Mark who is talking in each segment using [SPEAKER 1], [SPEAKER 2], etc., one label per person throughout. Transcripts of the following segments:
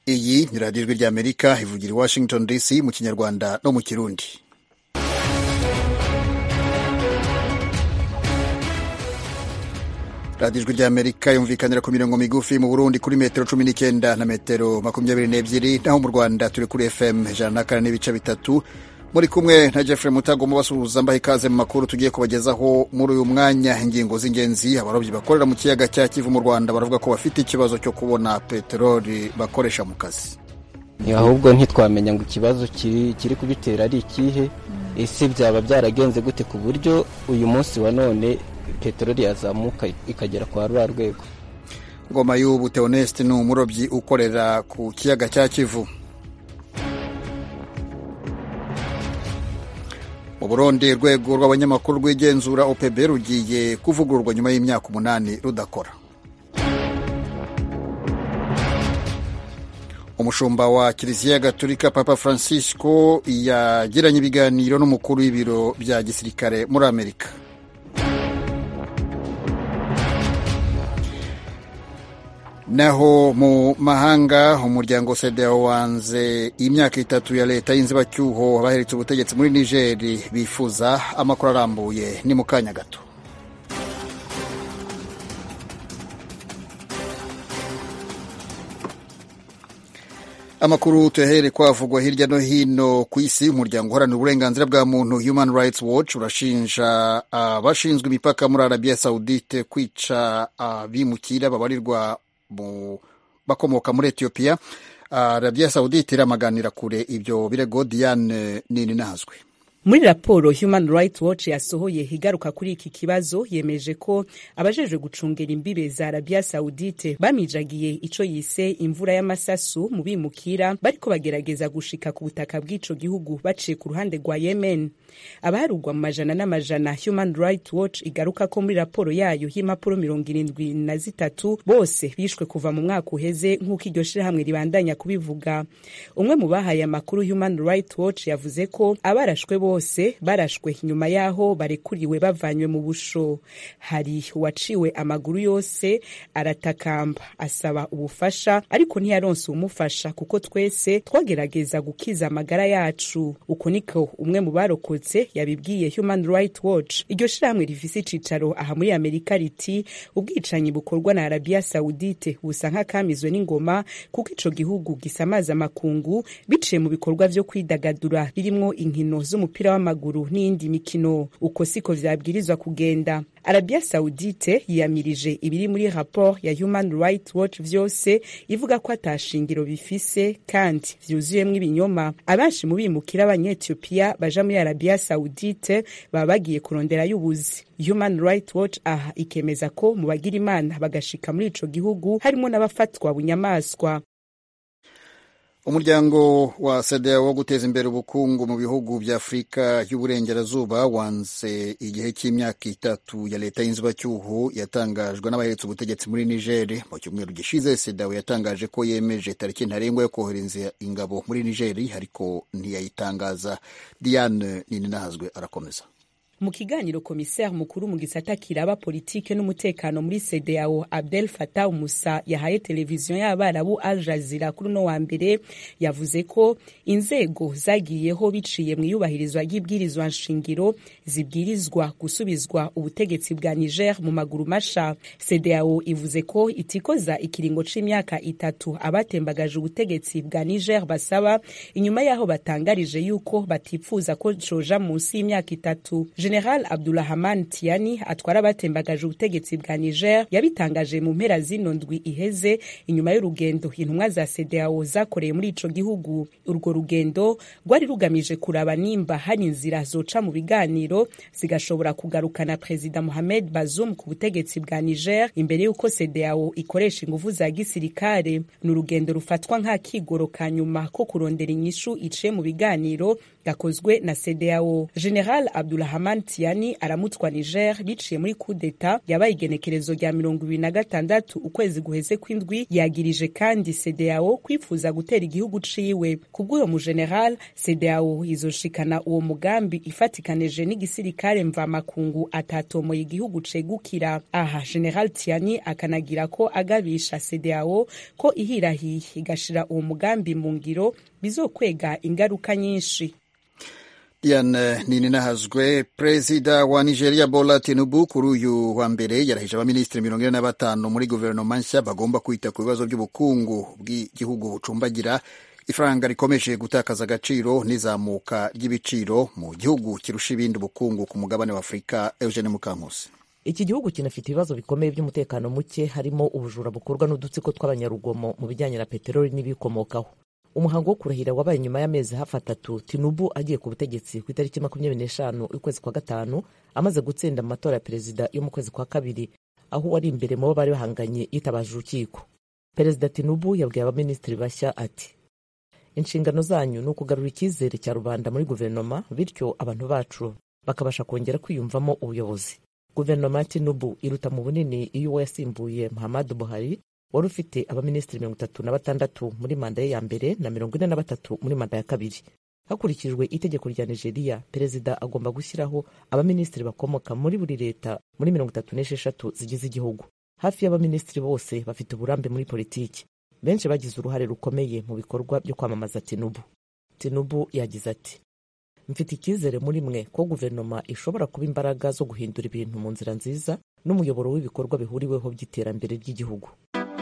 [SPEAKER 1] Iyi ni radiyo ijwi ry'Amerika ivugira i Washington DC mu Kinyarwanda no mu Kirundi. radiyo ijwi ry'Amerika yumvikanira ku mirongo migufi mu Burundi kuri metero 19 na metero 22, naho mu Rwanda turi kuri FM 104.3. Muri kumwe na Jeffrey Mutago mubasuhuza mbaha ikaze mu makuru tugiye kubagezaho muri uyu mwanya. Ingingo z'ingenzi: abarobyi bakorera mu kiyaga cya Kivu mu Rwanda baravuga ko bafite ikibazo cyo kubona peteroli bakoresha mu kazi.
[SPEAKER 2] Ahubwo ntitwamenya ngo ikibazo kiri kubitera ari ikihe, ese byaba byaragenze gute ku buryo uyu munsi wa none peteroli yazamuka ikagera kwa rwa rwego.
[SPEAKER 1] Ngoma y'ubu Theoneste ni umurobyi ukorera ku kiyaga cya Kivu. Mu Burundi urwego rw'abanyamakuru rw'igenzura OPB rugiye kuvugururwa nyuma y'imyaka 8 rudakora. Umushumba wa Kiliziya Gatolika Papa Francisco yagiranye ibiganiro n'umukuru w'ibiro bya gisirikare muri Amerika. Naho mu mahanga umuryango CEDEAO wanze imyaka 3 ya leta y'inzibacyuho abaheretse ubutegetsi muri Niger bifuza amakuru arambuye ni mu kanya gato. Amakuru tuyahere kwavugwa hirya no hino ku isi. Umuryango uharanira uburenganzira bwa muntu Human Rights Watch urashinja abashinzwe imipaka muri Arabia Saudite kwica abimukira babarirwa bakomoka muri Ethiopia. Arabia Saudite iramaganira kure ibyo birego. Diane Nini Nahazwe.
[SPEAKER 3] Muri raporo Human Rights Watch yasohoye higaruka kuri iki kibazo, yemeje ko abajejwe gucungera imbibe za Arabia Saudite bamijagiye ico yise imvura y'amasasu mu bimukira bariko bagerageza gushika ku butaka bw'ico gihugu baciye ku ruhande rwa Yemen. Abaharugwa mu majana n'amajana Human Rights Watch igaruka ko muri raporo yayo y'impapuro 73 bose bishwe kuva mu mwaka uheze nk'uko iryo shirahamwe ribandanya kubivuga. Umwe mu bahaye amakuru Human Rights Watch yavuze ko abarashwe bose barashwe nyuma yaho barekuriwe bavanywe mu busho. Hari uwaciwe amaguru yose aratakamba asaba ubufasha, ariko ntiyaronse umufasha kuko twese twagerageza gukiza amagara yacu. Uko niko umwe mu barokotse yabibwiye Human Rights Watch. Iryo shirahamwe rifise icicaro aha muri Amerika riti ubwicanyi bukorwa na Arabia Saudite busa nk'akamizwe n'ingoma kuko ico gihugu gisamaza makungu biciye mu bikorwa vyo kwidagadura birimwo inkino z'umupira w'amaguru n'indi mikino. Uko siko vyabwirizwa kugenda. Arabia Saudite yiyamirije ibiri muri rapport ya Human Rights Watch vyose, ivuga ko atashingiro bifise kandi vyuzuyemwo ibinyoma. Abenshi mu bimukira abanye-Ethiopia baja muri Arabia Saudite baba bagiye kurondera y'ubuzi. Human Rights Watch aha ikemeza ko mu bagira imana bagashika muri ico gihugu harimo n'abafatwa bunyamaswa.
[SPEAKER 1] Umuryango wa CEDEAO wo guteza imbere ubukungu mu bihugu bya Afrika y'Uburengerazuba wanze igihe cy'imyaka 3 ya leta y'inzibacyuho yatangajwe n'abaheretse ubutegetsi muri Niger. Mu cyumweru gishize CEDEAO yatangaje ko yemeje tariki ntarengwa yo kohereza ingabo muri Niger, ariko ntiyayitangaza. Diane Nini Nahazwe arakomeza.
[SPEAKER 3] Mu kiganiro komiseri mukuru mu gisata kiraba politike n'umutekano muri CEDEAO Abdel Fattah Musa yahaye televiziyo y'Abarabu Al Jazeera kuri no wa mbere, yavuze ko inzego zagiyeho biciye mu iyubahirizwa ry'ibwirizwa nshingiro zibwirizwa gusubizwa ubutegetsi bwa Niger mu maguru masha. CEDEAO ivuze ko itikoza ikiringo c'imyaka 3 abatembagaje ubutegetsi bwa Niger basaba, inyuma yaho batangarije yuko batipfuza ko coja munsi y'imyaka 3. General Abdulrahman Tiani atwara abatembagaje ubutegetsi bwa Niger yabitangaje mu mpera zino ndwi iheze inyuma y'urugendo intumwa za CEDEAO zakoreye muri ico gihugu. Urwo rugendo rwari rugamije kuraba nimba hari inzira zoca mu biganiro zigashobora kugarukana President Mohamed Bazoum ku butegetsi bwa Niger imbere y'uko CEDEAO ikoresha ingufu za gisirikare. N'urugendo rufatwa nka kigoro kanyuma ko kurondera inyishu iciye mu biganiro gakozwe na CEDEAO. General Abdulrahman Tiani aramutwa Niger biciye muri coup d'etat yabaye igenekerezo rya 26 ukwezi guheze kw'indwi. Yagirije kandi CEDEAO kwifuza gutera igihugu ciwe. Kubw'uyo mu general, CEDEAO izoshikana uwo mugambi ifatikanije n'igisirikare mvamakungu atatomoye igihugu cegukira. Aha General Tiani akanagira ko agabisha CEDEAO ko ihirahiye igashira uwo mugambi mu ngiro bizokwega ingaruka nyinshi.
[SPEAKER 1] Diane Nininahazwe. Perezida wa Nigeria Bola Tinubu kuri uyu wa mbere yarahije abaministri 45 muri guverinoma nshya bagomba kwita ku bibazo by'ubukungu bw'igihugu bucumbagira, ifaranga rikomeje gutakaza agaciro n'izamuka ry'ibiciro mu gihugu kirusha ibindi ubukungu ku mugabane wa Afurika. Eugene Mukankusi.
[SPEAKER 4] Iki gihugu kinafite ibibazo bikomeye by'umutekano muke, harimo ubujura bukorwa n'udutsiko tw'abanyarugomo mu bijyanye na peteroli n'ibikomokaho. Umuhango wo kurahira wabaye nyuma y'amezi hafi 3 Tinubu agiye ku butegetsi ku itariki 25 y'ukwezi kwa gatanu, amaze gutsinda mu matora ya perezida yo mu kwezi kwa kabiri, aho wari imbere mu bo bari bahanganye yitabaje urukiko. Perezida Tinubu yabwiye abaministri bashya ati: inshingano zanyu ni ukugarura icyizere cya rubanda muri guverinoma, bityo abantu bacu bakabasha kongera kwiyumvamo ubuyobozi. Guverinoma ya Tinubu iruta mu bunini iyo yasimbuye Muhammadu Buhari wari ufite abaministri 36 muri manda ye ya mbere na 43 muri manda ya kabiri. Hakurikijwe itegeko rya Nigeria, perezida agomba gushyiraho abaministri bakomoka muri buri leta muri 36 zigize igihugu. Hafi y'abaministri bose bafite uburambe muri politiki. Benshi bagize uruhare rukomeye mu bikorwa byo kwamamaza Tinubu. Tinubu yagize ati: mfite icyizere muri mwe ko guverinoma ishobora kuba imbaraga zo guhindura ibintu mu nzira nziza n'umuyoboro w'ibikorwa bihuriweho by'iterambere ry'igihugu.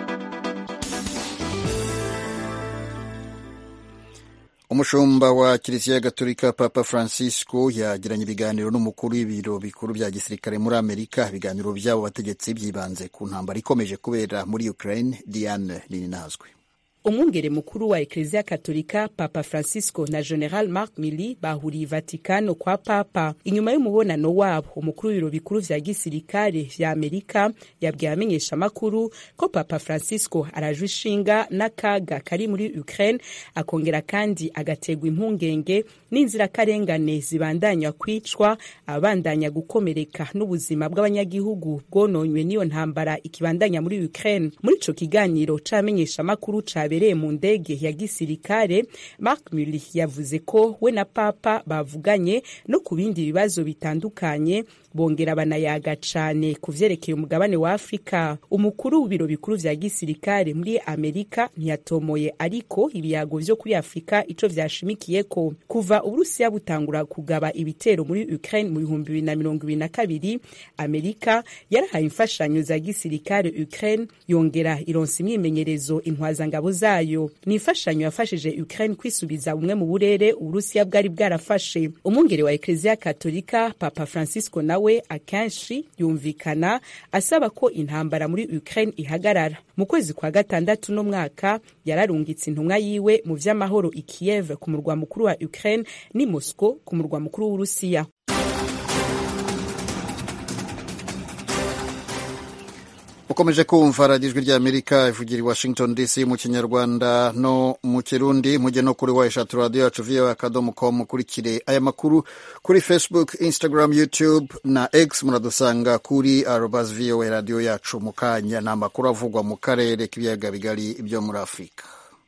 [SPEAKER 1] Umushumba wa Kiliziya Gatolika Papa Francisco yagiranye ibiganiro n'umukuru w'ibiro bikuru bya gisirikare muri Amerika. Ibiganiro byabo bategetsi byibanze ku ntambara ikomeje kubera muri Ukraine. Diane Nininahazwe.
[SPEAKER 3] Umwungere mukuru wa Eklezia Katolika Papa Francisco na General Mark Milley bahuriye Vatikano kwa Papa. Inyuma y'umubonano wabo, umukuru w'ibiro bikuru vya gisirikare vya Amerika yabwiye amenyesha makuru ko Papa Francisco arajwe ishinga n'akaga kari muri Ukraine, akongera kandi agategwa impungenge n'inzira karengane zibandanya kwicwa, abandanya gukomereka n'ubuzima bw'abanyagihugu bwononywe n'iyo ntambara ikibandanya muri Ukraine. Muri ico kiganiro c'amenyesha makuru cabereye mu ndege ya gisirikare, Mark Milley yavuze ko we na Papa bavuganye no ku bindi bibazo bitandukanye, bongera banayaga cane ku vyerekeye umugabane wa Afrika. Umukuru w'ibiro bikuru vya gisirikare muri Amerika ntiyatomoye ariko ibiyago vyo kuri Afrika ico vyashimikiyeko. Kuva Uburusiya butangura kugaba ibitero muri Ukraine mu 2022, Amerika yarahaye imfashanyo za gisirikare Ukraine, yongera ironsa imyimenyerezo intwazangabo zayo. Ni imfashanyo yafashije Ukraine kwisubiza bumwe mu burere Uburusiya bwari bwarafashe. Umwungere wa Eklezia Katolika Papa Francisco nawe akenshi yumvikana asaba ko intambara muri Ukraine ihagarara. Mu kwezi kwa gatandatu no mwaka yararungitse intumwa yiwe mu vy'amahoro i Kiev ku murwa mukuru wa Ukraine ni Moscow ku murwa mukuru w'Urusiya.
[SPEAKER 1] Ukomeje kumva radiyo ijwi ry'Amerika ivugira i Washington DC mu Kinyarwanda no mu Kirundi. Mujye no kuri wayeshatu radiyo yacu voa.com mukurikire aya makuru kuri Facebook, Instagram, YouTube na X. Muradusanga kuri @voa radiyo yacu. Mu kanya ni amakuru avugwa mu karere k'ibiyaga bigari byo muri Afurika.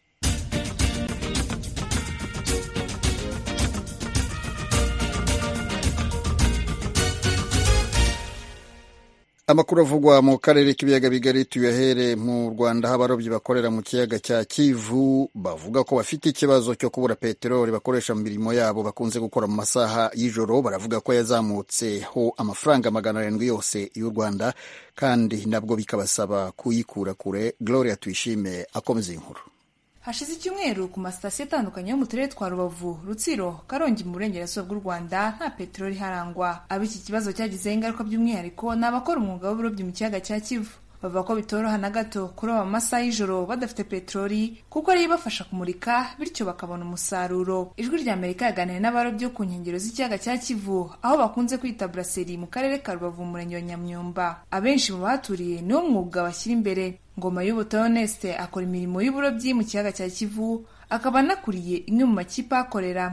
[SPEAKER 1] Amakuru avugwa mu karere k'ibiyaga bigari tuyahere mu Rwanda. Abarobyi bakorera mu kiyaga cya Kivu bavuga ko bafite ikibazo cyo kubura peteroli bakoresha mu mirimo yabo bakunze gukora mu masaha y'ijoro. Baravuga ko yazamutseho amafaranga 700 yose y'u Rwanda, kandi nabwo bikabasaba kuyikura kure. Gloria Tuyishime akomeza inkuru.
[SPEAKER 5] Hashize icyumweru ku masitasiyo atandukanye yo mu turere twa Rubavu, Rutsiro, Karongi mu burengerazuba bw'u Rwanda nta peteroli harangwa. Ab'iki kibazo cyagizeho ingaruka by'umwihariko ni abakora umwuga w'uburobyi mu kiyaga cya Kivu. Bavuga ko bitoroha na gato kuroba mu masaha y'ijoro badafite peteroli kuko ariyo ibafasha kumurika, bityo bakabona umusaruro. Ijwi rya Amerika yaganiriye n'abarobyi ku nkengero z'ikiyaga cya Kivu, aho bakunze kwita Brasserie mu karere ka Rubavu mu murenge wa Nyamyumba. Abenshi mu baturiye niwo mwuga bashyira imbere. Ngoma y'Ubuto Honeste akora imirimo y'uburobyi mu kiyaga cya Kivu, akaba anakuriye imwe mu makipe akorera.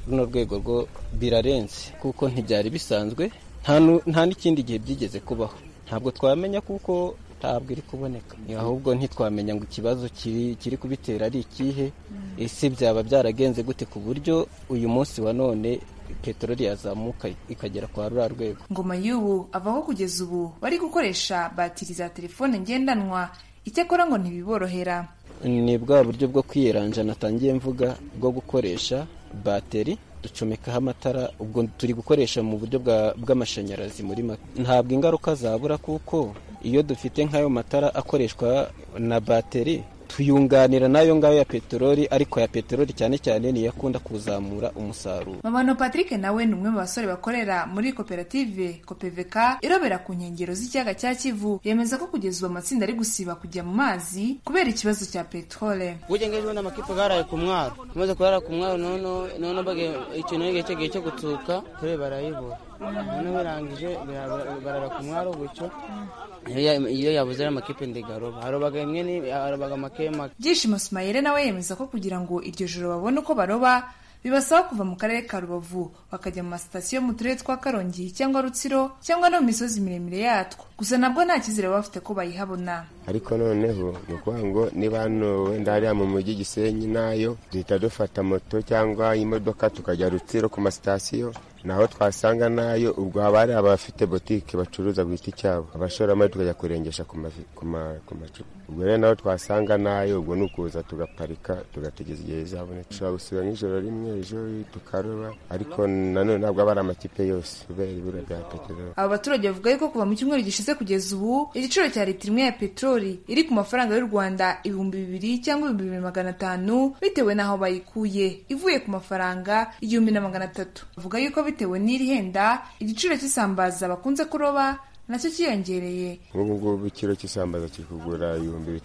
[SPEAKER 2] runo rwego rwo birarenze kuko ntibyari bisanzwe, nta n'ikindi gihe byigeze kubaho. Ntabwo twamenya kuko ntabwo iri kuboneka, ahubwo ntitwamenya ngo ikibazo kiri kubitera ari ikihe, ese byaba byaragenze gute ku buryo uyu munsi wa none peteroli yazamuka ikagera kwa ruriya rwego.
[SPEAKER 5] Ngoma y'ubu avuga ko kugeza ubu bari gukoresha batiri za telefone ngendanwa, icyakora ngo ntibiborohera.
[SPEAKER 2] Ni bwa buryo bwo kwiyeranja natangiye mvuga bwo gukoresha bateri ducomekaho amatara, ubwo turi gukoresha mu buryo bw'amashanyarazi muri make. Ntabwo ingaruka zabura kuko iyo dufite nk'ayo matara akoreshwa na bateri tuyunganira nayo ngayo ya peteroli, ariko ya peteroli cyane cyane niyo akunda kuzamura umusaruro.
[SPEAKER 5] Mamano Patrick nawe ni umwe mu basore bakorera muri koperative Kopevek irobera ku nkengero z'ikiyaga cya Kivu, yemeza ko kugeza ubu amatsinda ari gusiba kujya mu mazi kubera ikibazo cya peteroli.
[SPEAKER 6] Ujengejwe n'amakipe garaye ku mwaro, maze kurara ku mwaro none bage ikintu gihe cyo gutuka kure barayibura. None barangije barara ku mwaro bucyo. Iyo yabuze amakipe ndigaroba harobaga imwe ni harobaga makema.
[SPEAKER 5] Byishimo Smaire nawe yemeza ko kugira ngo iryo joro babone uko baroba bibasaba kuva mu karere ka Rubavu bakajya mu masitasiyo mu turere twa Karongi cyangwa Rutsiro cyangwa no mu misozi miremire yatwo, gusa nabwo nta cyizere bafite ko bayihabona.
[SPEAKER 7] Ariko noneho ni ukuvuga ngo niba hano wenda hariya mu mujyi Gisenyi nayo duhita dufata moto cyangwa imodoka tukajya Rutsiro ku masitasiyo, naho twasanga nayo ubwo haba hari abafite botike bacuruza bwite icyabo, abashoramari tukajya kurengesha ku macupa. Ubwo rero naho twasanga nayo ubwo nukuza tugaparika tugategeza igihe izaboneka. Dushobora gusiba nk'ijoro rimwe ejo tukaroba, ariko nanone ntabwo aba ari amakipe yose kubera ibura rya peteroli.
[SPEAKER 5] Aba baturage bavuga yuko kuva mu cyumweru gishize kugeza ubu igiciro cya litiro imwe ya peteroli iri ku mafaranga y'u Rwanda 2,000 cyangwa 2,500 bitewe n'aho bayikuye, ivuye ku mafaranga 1,300. Bavuga yuko bitewe n'iri henda igiciro cy'isambaza bakunze kuroba nacyo kiyongereye.
[SPEAKER 7] Nk'ubu ngubu ikiro cy'isambaza kiri kugura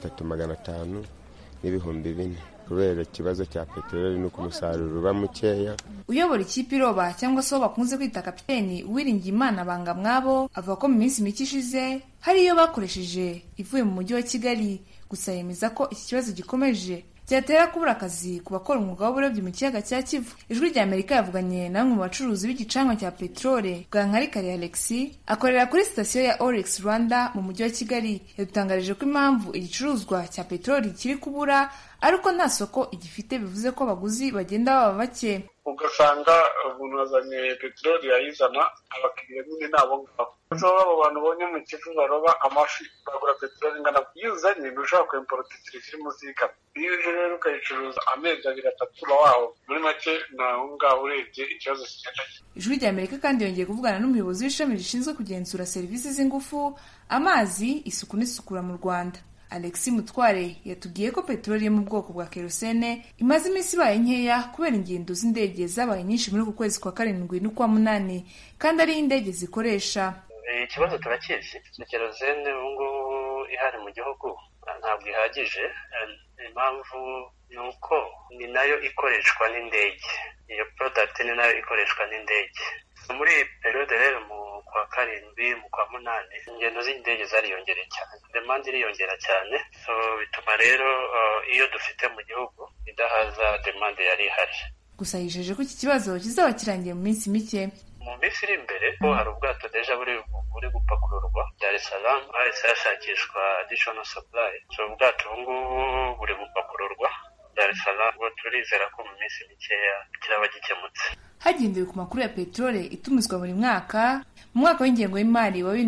[SPEAKER 7] 3,500 n'ibihumbi 4 kubera ikibazo cya peteroli n'uko umusaruro uba mukeya.
[SPEAKER 5] Uyobora ikipe iroba cyangwa se bakunze kwita kapiteni Uwiringiyimana Banga Mwabo avuga ko mu minsi mike ishize hari iyo bakoresheje ivuye mu mujyi wa Kigali, gusa yemeza ko iki kibazo gikomeje byatera kubura akazi ku bakora umwuga w'uburobyi mu kiyaga cya Kivu. Ijwi rya Amerika yavuganye na bamwe mu bacuruzi b'igicanwa cya peteroli. Bwankarikari Alexis akorera kuri sitasiyo ya Orex Rwanda mu mujyi wa Kigali, yadutangarije ko impamvu igicuruzwa cya peteroli kiri kubura ariko nta soko igifite, bivuze ko abaguzi bagenda baba bake.
[SPEAKER 8] Ugasanga umuntu azanye peteroli yayizana abakiriya nyine nabo ngabo. Ushobora abo bantu bonye mu Kivu baroba amafi bagura peteroli ingana kuyuzanye ntushobora kwimporta ikiri munsi y'ikama. Iyo uje rero ukayicuruza amezi 2-3 waho muri make naho ngaho urebye ikibazo kigenda.
[SPEAKER 5] Ijwi rya Amerika kandi yongeye kuvugana n'umuyobozi w'ishami rishinzwe kugenzura serivisi z'ingufu, amazi, isuku n'isukura mu Rwanda. Alexis Mutware yatubwiye ko peteroli yo mu bwoko bwa kerosene imaze iminsi ibaye nkeya kubera ingendo z'indege zabaye nyinshi muri uku kwezi kwa 7 n'ukwa 8 kandi ari indege zikoresha.
[SPEAKER 9] Ikibazo turakizi, kerosene ubu ihari mu gihugu ntabwo ihagije. Impamvu ni uko ni nayo ikoreshwa n'indege, iyo product ni nayo ikoreshwa n'indege. Muri periode rero mu kwa 7 mu kwa 8 ingendo z'indege zariyongereye cyane, demand iriyongera cyane, so bituma rero iyo dufite mu gihugu idahaza demand yari ihari.
[SPEAKER 5] Gusa yijeje ko iki kibazo kizaba kirangiye mu minsi mike.
[SPEAKER 9] Mu minsi iri imbere ko hari ubwato deja buri gupakururwa Dar es Salaam, hahise hashakishwa additional supply, so ubwato ubu buri gupakururwa Dar es Salaam, turizera ko mu minsi mikeya kiraba gikemutse.
[SPEAKER 5] Hagendewe ku makuru ya peteroli itumizwa buri mwaka, mu mwaka w'ingengo y'imari wa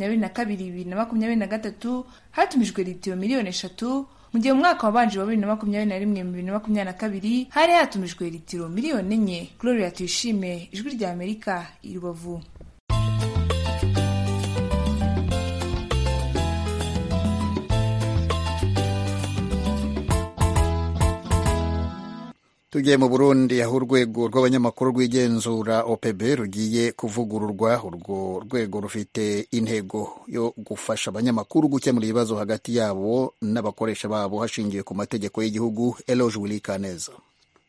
[SPEAKER 5] 2022-2023 hatumijwe litiro miliyoni 3, mu gihe mu mwaka wabanje wa 2021-2022 hari hatumijwe litiro miliyoni 4. Gloria Tuyishime, Ijwi rya Amerika, i Rubavu.
[SPEAKER 1] Tugiye mu Burundi aho urwego rw'abanyamakuru rw'igenzura OPB rugiye kuvugururwa. Urwo rwego rufite intego yo gufasha abanyamakuru gukemura ibibazo hagati yabo n'abakoresha babo hashingiwe ku mategeko y'igihugu. Eloge Wilikaneza.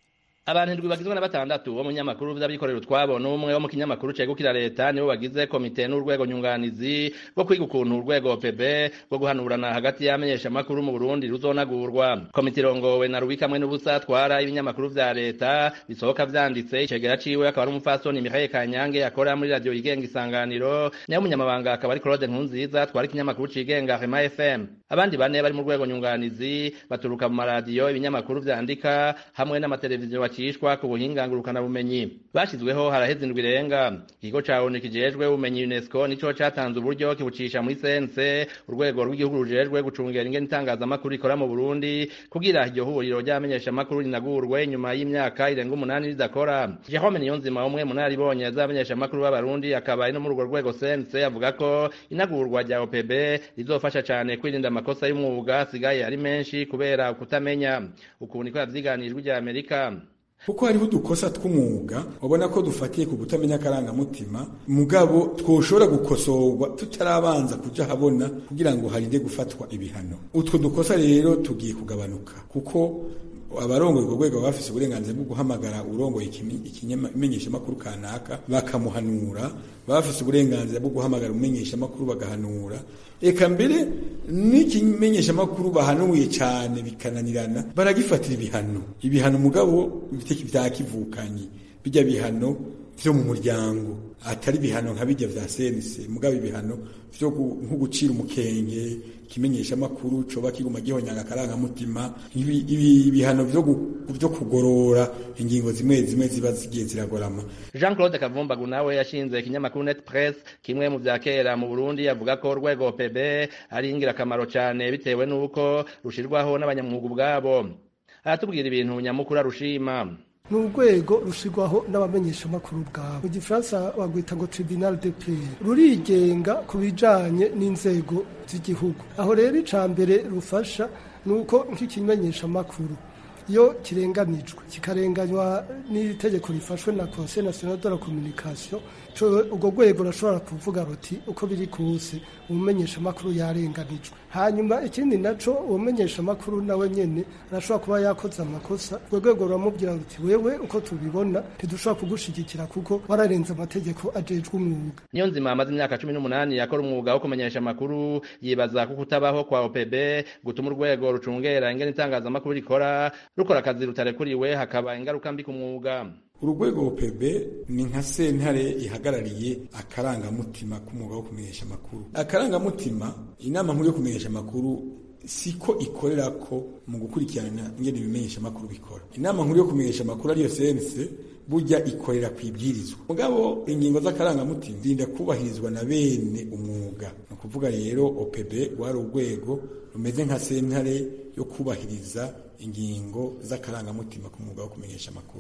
[SPEAKER 10] abantu indwi bagizwe na batandatu bo mu nyamakuru vy'abikorera utwabo n'umwe wo mu kinyamakuru cegukira leta nibo bagize komite n'urwego nyunganizi rwo kwiga ukuntu urwego OPB rwo guhanurana hagati y'amenyesha makuru mu Burundi ruzonagurwa. Komite irongowe na Rubika mwe n'ubusa twara ibinyamakuru vya leta bisohoka vyanditse icegera ciwe akaba ari umufasoni Mihaye Kanyange akora muri radio yigenga Isanganiro, nayo umunyamabanga akaba ari Claude Nkunziza twara ikinyamakuru cigenga Rema FM. Abandi bane bari mu rwego nyunganizi baturuka mu maradiyo ibinyamakuru vyandika hamwe n'amateleviziyo bacishwa ku buhinga ngurukana bumenyi. Bashizweho haraheze indwi irenga. Ikigo ca ONU kijejwe ubumenyi UNESCO nico catanze uburyo kibucisha muri sense urwego rw'igihugu rujejwe gucungera ingene itangazamakuru ikora mu Burundi kugira iryo huriro ry'amenyesha makuru rinagurwe nyuma y'imyaka irenga 8 ridakora. Jerome Niyonzima umwe munaribonye azamenyesha makuru b'abarundi akaba ari no mu rwego sense avuga ko inagurwa rya OPB rizofasha cyane kwirinda amakosa y'umwuga asigaye ari menshi kubera kutamenya ukuntu ko yavyiganijwe rya Amerika.
[SPEAKER 11] Kuko hariho udukosa tw'umwuga ubona ko dufatiye ku kutamenya akarangamutima mugabo twoshobora gukosorwa tutarabanza kuja habona kugira ngo harinde gufatwa ibihano. Utwo dukosa rero tugiye kugabanuka kuko abarongoye urwo rwego bafise uburenganzira bwo guhamagara urongoye ikimenyesha makuru kanaka bakamuhanura, bafise uburenganzira bwo guhamagara umenyesha makuru bagahanura, eka mbere n'ikimenyesha makuru bahanuye cyane bikananirana baragifatira ibihano mugabo vyakivukanye bijya bihano vyo mu muryango atari bihano nka bijya vya CNC mugabo ibihano vyo nko gucira umukenge kimenyesha makuru coba kiguma gihonyanga akarangamutima ibihano vyo kugorora ingingo zimwe ziba zigiye ziragorama.
[SPEAKER 10] Jean-Claude Kavumbagu nawe yashinze ikinyamakuru Net Press kimwe mu vyakera mu Burundi avuga ko urwego OPB ari ingirakamaro cyane bitewe n'uko rushirwaho n'abanyamwuga ubwabo. Aratubwira ibintu nyamukuru arushima.
[SPEAKER 12] N'urwego rushirwaho n'abamenyesha makuru bwabo. Mu Gifaransa bagwita ngo Tribunal de Paix. Rurigenga kubijanye n'inzego z'igihugu. Aho rero icambere rufasha nuko nk'ikimenyesha makuru iyo kirenganijwe kikarenganywa n'itegeko rifashwe na Conseil National de la Communication, ubwo rwego rashobora kuvuga ruti uko biri kose umumenyesha makuru yarenganijwe. Hanyuma ikindi naco umumenyesha makuru nawe nyene arashobora kuba yakoze amakosa, urwo rwego ruramubwira ruti wewe uko tubibona ntidushobora kugushigikira kuko wararenze amategeko ajejwe umwuga.
[SPEAKER 10] Niyonzima amaze imyaka 18 yakora umwuga wo kumenyesha makuru, yibaza ko kutabaho kwa OPB gutuma urwego rucungera ingene itangazamakuru rikora rukora akazi rutarekuriwe hakaba ingaruka mbi ku mwuga.
[SPEAKER 11] Urugwego OPB ni nka sentare ihagarariye akarangamutima k'umwuga wo kumenyesha makuru. Akarangamutima inama nkuru yo kumenyesha makuru siko ikorera ko mu gukurikirana ingene ibimenyesha makuru bikora. Inama nkuru yo kumenyesha makuru ariyo CNC burya ikorera kwibwirizwa. Mugabo ingingo z'akarangamutima zinda kubahirizwa na bene umwuga. No kuvuga rero OPB wari urwego rumeze nka sentare yo kubahiriza ingingo z'akarangamutima k'umwuga wo kumenyesha makuru.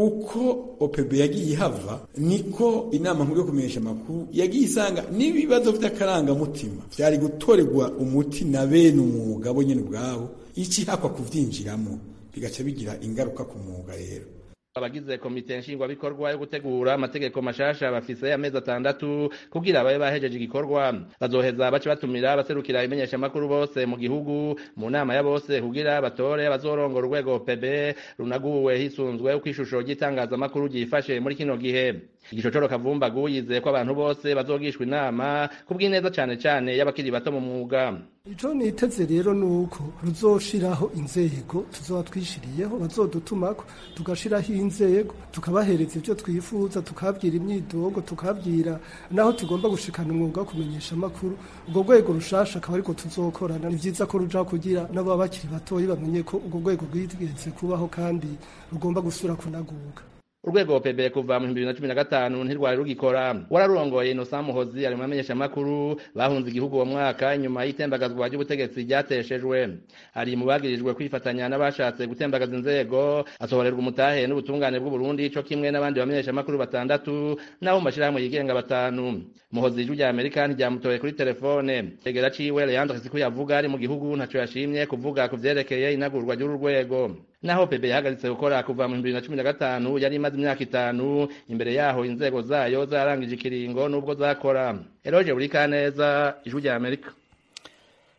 [SPEAKER 11] Uko OPB yagiye ihava niko inama nkuru yo kumenyesha makuru yagiye isanga n'ibibazo by'akarangamutima byari gutorerwa umuti na bene umwuga bo nyene ubwabo iki hakwa kuvyinjiramo bigaca bigira ingaruka ku mwuga rero.
[SPEAKER 10] Abagize komite nshingwabikorwa yo gutegura amategeko mashasha bafise amezi 6 kugira babe bahejeje igikorwa. Bazoheza bace batumira abaserukira imenyesha makuru bose mu gihugu mu nama ya bose kugira batore abazorongora urwego OPB runaguwe hisunzwe uko ishusho ry'itangaza makuru gifashe muri kino gihe. Igishocoro Kavumbagu yizeye ko abantu bose bazogishwa inama kubw'ineza cyane y'abakiri bato mu mwuga.
[SPEAKER 12] Ico niteze rero nuko ruzoshiraho inzego tuzoba twishiriyeho bazodutumako tugashiraho inzego tukabahereza ivyo twifuza tukabwira imyidogo tukabwira naho tugomba gushikana umwuga wo kumenyesha makuru. Ubwo rwego rushasha akaba ariko tuzokorana. Ni vyiza ko ruja kugira nabo abakiri batoyi bamenye ko ubwo rwego rwigeze kubaho kandi rugomba gusura kunaguka.
[SPEAKER 10] Urwego OPB kuva mu 2015 ntirwari rugikora. Wararongoye Innocent Muhozi ari mu menyesha makuru bahunze igihugu uwo mwaka nyuma y'itembagazwa ry'ubutegetsi ryateshejwe. Ari mu bagirijwe kwifatanya n'abashatse gutembagaza inzego, asohorerwa umutahe n'ubutungane bw'u Burundi cyo kimwe n'abandi bamenyesha makuru 6 naho mashirahamwe yigenga 5. Muhozi ijwi rya Amerika ntijyamutoye kuri telefone. Tegera ciwe Leandre Siku yavuga ari mu gihugu ntaco yashimye kuvuga ku vyerekeye inagurwa ry'urwego. Naho OPB yahagaritse gukora kuva mu 2015 yari imaze imyaka 5 imbere yaho inzego zayo zarangije ikiringo nubwo zakora. Eroje Burikaneza ijwi rya Amerika.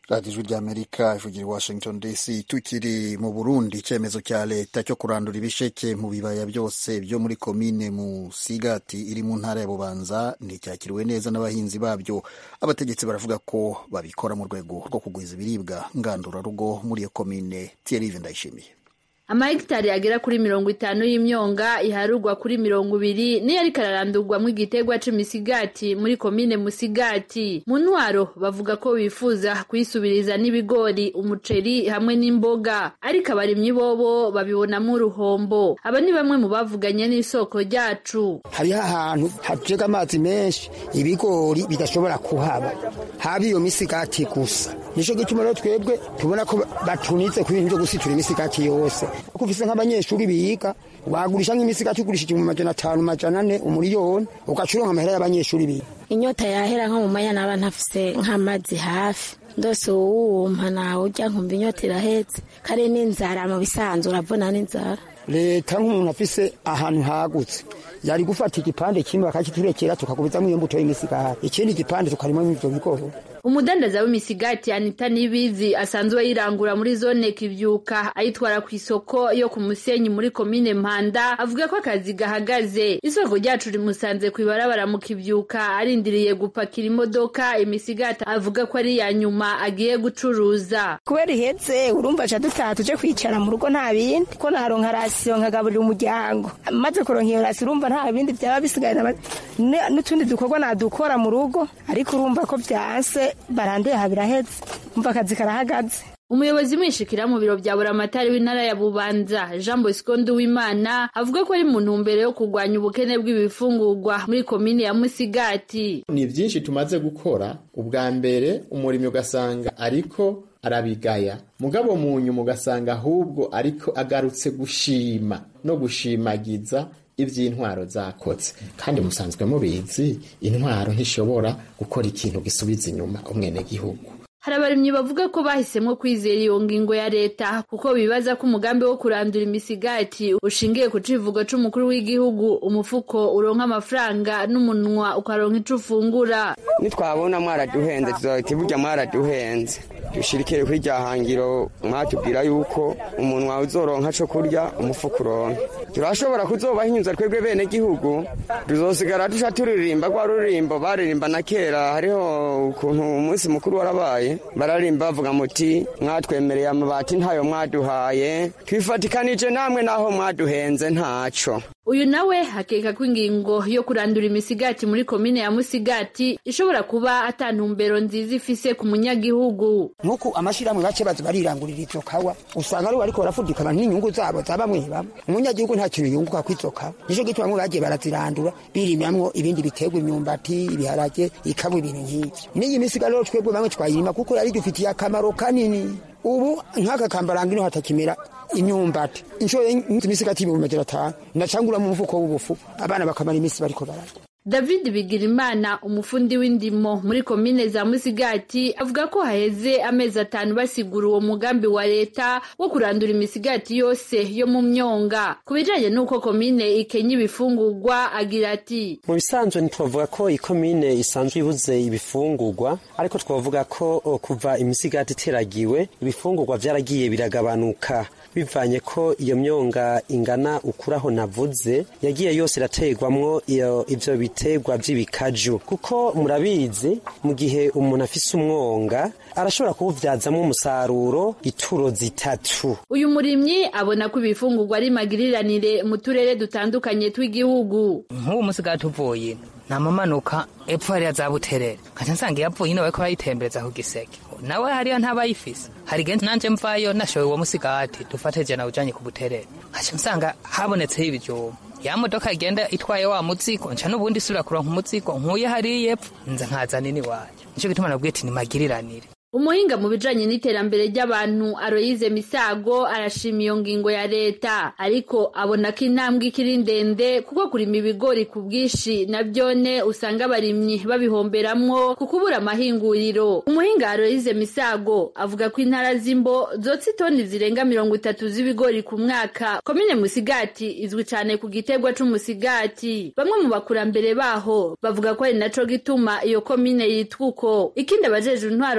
[SPEAKER 1] radiyo ijwi ry'amerika ivugira i washington dc. Tukiri mu burundi, icyemezo cya leta cyo kurandura ibisheke mu bibaya byose byo muri komine Musigati iri mu ntara ya Bubanza nticyakiriwe neza n'abahinzi babyo. Abategetsi baravuga ko babikora mu rwego rwo kugwiza ibiribwa ngandurarugo muri iyo komine. Thierry Ndayishimiye.
[SPEAKER 13] Amahegitari agera kuri 50 y'imyonga iharugwa kuri 20 niyo ariko ararandurwamo igiterwa c'imisigati muri komine Musigati. Mu ntwaro bavuga ko bifuza kuyisubiriza n'ibigori, umuceri hamwe n'imboga, ariko abarimyi bobo babibonamo uruhombo. Aba ni bamwe mu bavuganye n'isoko ryacu.
[SPEAKER 14] Hari ahantu hatega amazi menshi ibigori bidashobora kuhaba, habi iyo misigati gusa. Nico gituma rero twebwe tubona ko batunitse ku bintu byo gusitura imisigati yose. Kuko ufise nk'abanyeshuri biga wagurisha nk'imisigati ugurishije mu 500 400 umuriyoni ugacuronka amahera y'abanyeshuri biga.
[SPEAKER 15] Inyota yahera nko mu maya naba ntafise nk'amazi hafi ndose uwumpa nawe ujya nkumva inyota irahetse kare n'inzara mu bisanzwe uravuna n'inzara.
[SPEAKER 14] Leta nk'umuntu afise ahantu hagutse yari gufata igipande kimwe bakakiturekera tukakubizamo iyo mbuto y'imisigati, ikindi gipande tukarimo ivyo bigori.
[SPEAKER 13] Umudandaza w'imisigati Anita Nibizi asanzwe yirangura muri zone Kivyuka ayitwara ku isoko yo ku Musenyi muri komine Mpanda, avuga ko akazi gahagaze. Isoko ryacu rimusanze kwibarabara mu Kivyuka arindiriye gupakira imodoka imisigati, avuga ko ari ya nyuma agiye gucuruza.
[SPEAKER 16] Kubera iheze urumva cha dutaha tuje kwicara mu rugo nta bindi ko naronka rasiyo nkagaburira umuryango, maze kuronka iyo rasiyo urumva nta bindi byaba bisigaye n'utundi dukorwa nadukora mu rugo, ariko urumva ko byanse barandeye habiraheze umva akazi karahagaze.
[SPEAKER 13] Umuyobozi mwishikira mu biro bya Buramatari w'intara ya Bubanza Jean Bosco Nduwimana avuga ko ari mu ntumbero yo kurwanya ubukene bw'ibifungurwa muri komine ya Musigati.
[SPEAKER 17] Ni byinshi tumaze gukora. Ubwa mbere umurimyi ugasanga ariko arabigaya, mugabo mu nyuma ugasanga ahubwo ariko agarutse gushima no gushimagiza ivy'intwaro zakotse. Kandi musanzwe mubizi intwaro ntishobora gukora ikintu gisubiza inyuma umwene gihugu.
[SPEAKER 13] Hari abarimyi bavuga ko bahisemo kwizera iyo ngingo ya leta kuko bibaza ko umugambi wo kurandura imisigati ushingiye ku civugo c'umukuru w'igihugu, umufuko uronka amafaranga n'umunwa ukaronka ico ufungura.
[SPEAKER 18] Nitwabona mwaraduhenze tuzohita burya mwaraduhenze, dushirikire kuri rya hangiro mwatubwira yuko umunwa uzoronka co kurya umufuko uronka. Turashobora kuzobahinyuza twebwe bene gihugu, tuzosigara dusha turirimba kwa rurimbo baririmba na kera. Hariho ukuntu umunsi mukuru warabaye bararimba bavuga muti mwatwemereye amabati ntayo mwaduhaye, twifatikanije namwe naho mwaduhenze ntaco.
[SPEAKER 13] Uyu nawe hakeka ko ingingo yo kurandura imisigati muri komine ya Musigati ishobora kuba atantumbero nziza ifise ku munyagihugu.
[SPEAKER 14] Nuko amashiramwe bace barirangurira izo kawa usanga ari ariko barafudika abantu n'inyungu zabo zabamweba. Umunyagihugu nta kintu yunguka kwizoka. Nico gituma bamwe bagiye barazirandura birimyamwo ibindi biterwa imyumbati, ibiharage, ikabu ibintu nk'ivyo. N'iyi misigaro twebwe bamwe twayirima kuko yari dufitiye akamaro kanini. Ubu nk'aka kambarangino hatakimera imyumbati inshoye imisigati ibihumbi 500 ndacangura mu mufuko w'ubufu abana bakamara imisi bariko bararya.
[SPEAKER 13] David Bigirimana umufundi w'indimo muri komine za Musigati avuga ko haheze amezi 5 basigura uwo mugambi wa leta wo kurandura imisigati yose yo mu myonga. Kubijanye nuko komine ikenye ibifungurwa agira ati:
[SPEAKER 19] mu bisanzwe ntitwavuga ko ikomine isanzwe ibuze ibifungurwa, ariko twavuga ko kuva imisigati iteragiwe ibifungurwa byaragiye biragabanuka bivanye ko iyo myonga ingana ukuraho navuze yagiye yose irategwamwo ivyo biterwa by'ibikaju, kuko murabizi mu gihe umuntu afise umwonga arashobora kuwuvyazamwo umusaruro ituro 3.
[SPEAKER 13] Uyu murimyi abona ko ibifungurwa ari magiriranire mu turere dutandukanye tw'igihugu.
[SPEAKER 20] Nk'ubu Musigati uvuye namamanuka epfo hariya za Buterere kaca nsanga yavuye ino bariko bayitembereza ku Giseke, nawe hariya ntabayifise. Hari genzi nanje mvayo nashowe uwo Musigati dufateje na ujanye ku Buterere kaca nsanga habonetseho ibijumba, ya modoka igenda itwaye wa muzigo nca n'ubundi sura kuronka umuzigo nkuye hariya epfo nza nkazana ni waje. Nico gituma nabwiye ati ni magiriranire.
[SPEAKER 13] Umuhinga mu bijanye n'iterambere ry'abantu Aloyize Misago arashima iyo ngingo ya leta, ariko abona ko intambwe ikiri ndende kuko kurima ibigori ku bwishi navyone usanga abarimyi babihomberamwo ku kubura amahinguriro. Umuhinga Aloyize Misago avuga ko intara z'imbo zotsa itoni zirenga 30 z'ibigori ku mwaka. Komine Musigati izwi cane ku giterwa c'umusigati. Bamwe mu bakurambere baho bavuga ko ari naco gituma iyo komine yitwa uko. Ikindi abajeje intwaro bavuga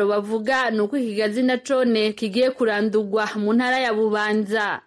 [SPEAKER 13] bavuga ni uko ikigazi na cone kigiye kurandurwa mu ntara ya Bubanza.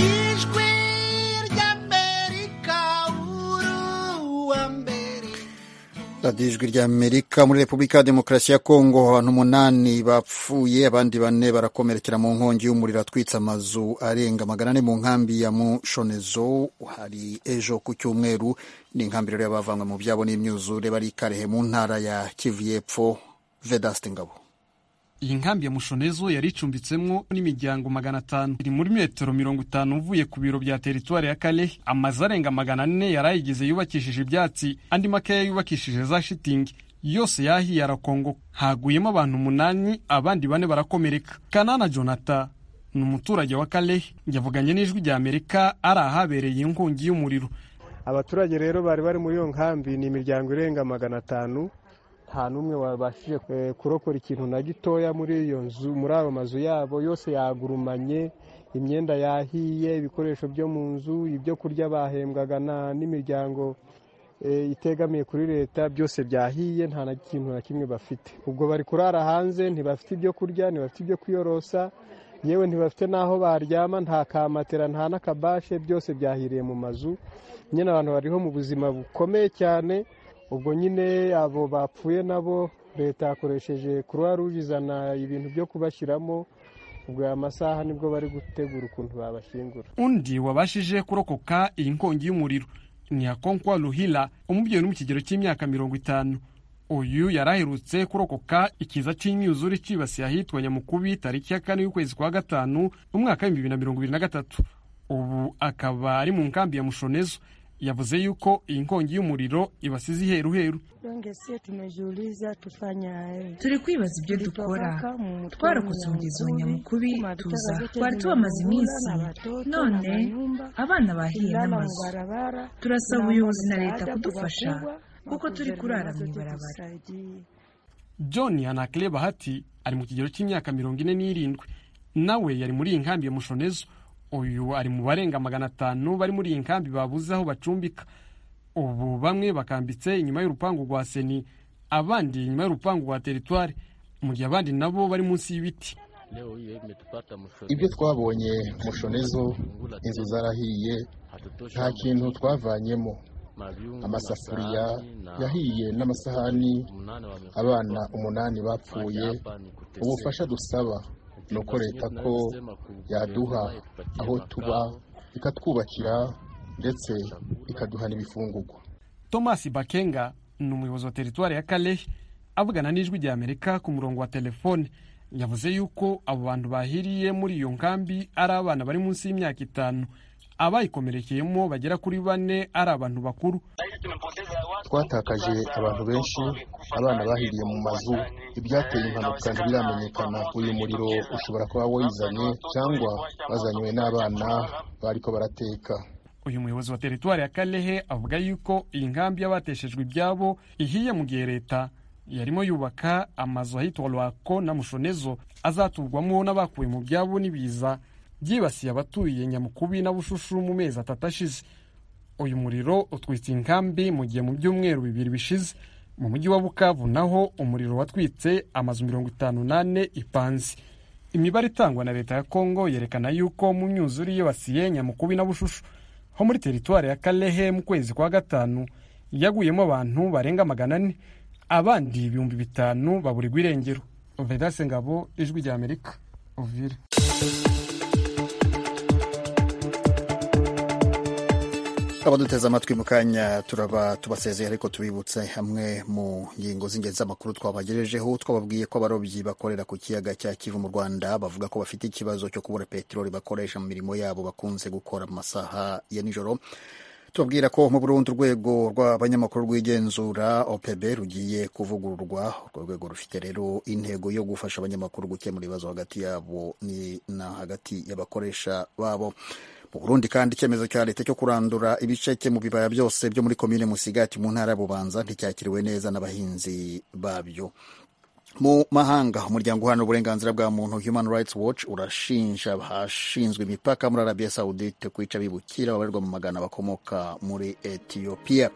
[SPEAKER 1] Ijwi ry'Amerika. Muri Repubulika ya Demokarasi ya Kongo abantu 8 bapfuye abandi 4 barakomerekera mu nkongi y'umuriro atwitse amazu arenga 400 mu nkambi ya Mushonezo hari ejo ku cyumweru. Ni inkambi rero y'abavanywe mu byabo n'imyuzure bari Karehe mu ntara ya Kivu y'Epfo. Vedaste Ngabo.
[SPEAKER 21] Iyi nkambi ya Mushonezo yari icumbitsemo n'imiryango 500 iri muri metero 50 uvuye ku biro bya teritwari ya Kalehe. Amazu arenga 400 yarayigize yubakishije ibyatsi, andi makeya yubakishije za shitingi, yose yahiye arakongo. Haguyemo abantu 8 abandi 4 barakomereka. Kanana Jonathan ni umuturage wa Kalehe yavuganye n'Ijwi ry'Amerika ari ahabereye inkongi y'umuriro.
[SPEAKER 22] Abaturage rero bari muri iyo nkambi ni imiryango irenga 500. Nta n'umwe wabashije kurokora ikintu na gitoya muri iyo nzu, muri abo mazu yabo yose yagurumanye, imyenda yahiye, ibikoresho byo mu nzu, ibyo kurya bahembwaga n'imiryango itegamiye kuri leta byose byahiye, nta na kintu na kimwe bafite. Ubwo bari kurara hanze, ntibafite ibyo kurya, ntibafite ibyo kwiyorosa, yewe ntibafite n'aho baryama, nta kamatera nta n'akabashe, byose byahiriye mu mazu. Nyine abantu bariho mu buzima bukomeye cyane. Ubwo nyine abo bapfuye nabo leta yakoresheje Croix Rouge izana ibintu byo kubashyiramo. Ubwo amasaha nibwo bari gutegura ukuntu babashyingura.
[SPEAKER 21] Undi wabashije kurokoka iyi nkongi y'umuriro ni Akonkwa Luhila, umubyeyi uri mu kigero cy'imyaka 50. Uyu yaraherutse kurokoka ikiza cy'imyuzure cyibasiye ahitwa Nyamukubi tariki ya 4 y'ukwezi kwa gatanu umwaka wa 2023. Ubu akaba ari mu nkambi ya Mushonezo. Yavuze yuko iyi nkongi y'umuriro ibasize iheruheru.
[SPEAKER 23] Turi kwibaza ibyo dukora. Twarakutse umugezi wa Nyamukubi tuza, twari tubamaze iminsi, none abana bahiye n'amazu. Turasaba ubuyobozi na leta kudufasha kuko turi kurara mu ibarabara.
[SPEAKER 21] John Anakle Bahati ari mu kigero cy'imyaka 47. Nawe yari muri iyi nkambi ya Mushonezo. Uyu ari mu barenga 500 bari muri iyi nkambi babuze aho bacumbika. Ubu bamwe bakambitse inyuma y'urupangu rwa Seni, abandi inyuma y'urupangu rwa teritwari, mu gihe abandi nabo bari munsi y'ibiti.
[SPEAKER 24] Ibyo twabonye Mushonezo, inzu zarahiye, nta kintu twavanyemo. Amasafuriya yahiye n'amasahani, abana 8 bapfuye. Ubufasha dusaba nuko leta ko yaduha aho tuba, ikatwubakira ndetse ikaduha n'ibifungurwa.
[SPEAKER 21] Thomas Bakenga ni umuyobozi wa teritwari ya Kalehe avugana n'Ijwi ry'Amerika ku murongo wa telefone. Yavuze yuko abo bantu bahiriye muri iyo nkambi ari abana bari munsi y'imyaka 5, abayikomerekeyemo bagera kuri 4 ari abantu bakuru.
[SPEAKER 24] Twatakaje abantu benshi, abana bahiriye mu mazu. Ibyateye impanuka ntibiramenyekana. Uyu muriro ushobora kuba wizanye cyangwa bazanywe n'abana bariko barateka.
[SPEAKER 21] Uyu muyobozi wa teritwari ya Kalehe avuga yuko iyi nkambi y'abateshejwe ibyabo ihiye mu gihe leta yarimo yubaka amazu ahitwa Lwako na Mushonezo azaturwamo n'abakuwe mu byabo n'ibiza byibasiye abatuye Nyamukubi na Bushushu mu mezi 3 ashize. Uyu muriro utwitse inkambi mu gihe mu byumweru 2 bishize mu mujyi wa Bukavu naho umuriro watwitse amazu 58 ipanzi. Imibare itangwa na leta ya Kongo yerekana yuko mu myuzure yibasiye Nyamukubi na Bushushu ho muri teritwari ya Kalehe mu kwezi kwa gatanu yaguyemo abantu barenga 400, abandi 5,000 baburirwa irengero. Vedaste Ngabo, Ijwi ry'Amerika, Uvira.
[SPEAKER 1] Abaduteze amatwi mu kanya turaba tubasezeye, ariko tubibutse hamwe mu ngingo z'ingenzi z'amakuru twabagejejeho. Twababwiye ko abarobyi bakorera ku kiyaga cya Kivu mu Rwanda bavuga ko bafite ikibazo cyo kubura peteroli bakoresha mu mirimo yabo bakunze gukora mu masaha ya nijoro. Tubabwira ko mu Burundi urwego rw'abanyamakuru rw'igenzura OPB rugiye kuvugururwa. Urwo rwego rufite rero intego yo gufasha abanyamakuru gukemura ibibazo hagati yabo na hagati y'abakoresha babo. Mu Burundi kandi icyemezo cya leta cyo kurandura ibiceke mu bibaya byose byo muri komine Musigati mu ntara ya Bubanza nticyakiriwe neza n'abahinzi babyo. Mu mahanga, umuryango uharanira uburenganzira bwa muntu Human Rights Watch urashinja abashinzwe imipaka muri Arabia Saudite kwica abimukira babarirwa mu magana bakomoka muri Ethiopia.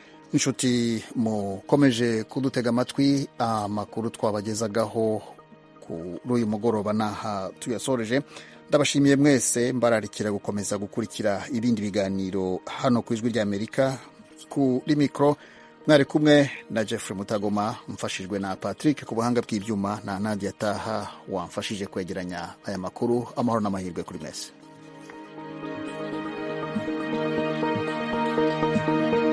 [SPEAKER 1] Inshuti mukomeje kudutega amatwi, amakuru twabagezagaho kuri uyu mugoroba naha tuyasoreje. Ndabashimiye mwese, mbararikira gukomeza gukurikira ibindi biganiro hano ku Ijwi ry'Amerika. Kuri mikro mwari kumwe na Jeffrey Mutagoma, mfashijwe na Patrick ku buhanga bw'ibyuma, na Nadia Taha wamfashije kwegeranya aya makuru. Amahoro n'amahirwe kuri mwese.